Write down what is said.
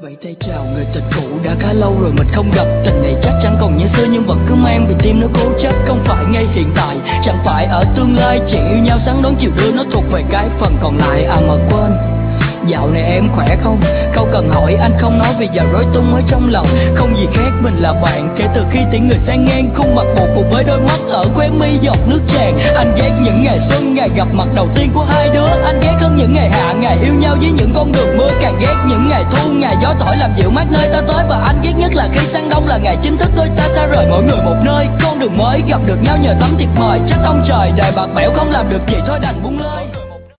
Vậy tay chào người tình cũ, đã khá lâu rồi mình không gặp. Tình này chắc chắn còn như xưa nhưng vẫn cứ mang vì tim nó cố chấp. Không phải ngay hiện tại, chẳng phải ở tương lai. Chỉ yêu nhau sáng đón chiều đưa, nó thuộc về cái phần còn lại. À mà quên, dạo này em khỏe không? Không cần hỏi anh không nói vì giờ rối tung ở trong lòng. Không gì khác mình là bạn kể từ khi tiếng người sang ngang. Khuôn mặt buồn cùng với đôi mắt ở khóe mi giọt nước tràn. Anh ghét những ngày xuân, ngày gặp mặt đầu tiên của hai đứa. Anh ghét hơn những ngày hạ, ngày yêu nhau với những con đường mưa. Càng ghét những ngày thu, ngày gió thổi làm dịu mát nơi ta tới. Và anh ghét nhất là khi sang đông là ngày chính thức đôi ta xa rời mỗi người một nơi. Con đường mới gặp được nhau nhờ tấm thiệp mời. Trách ông trời đời bạc bẽo không làm được gì thôi đành buông lơi.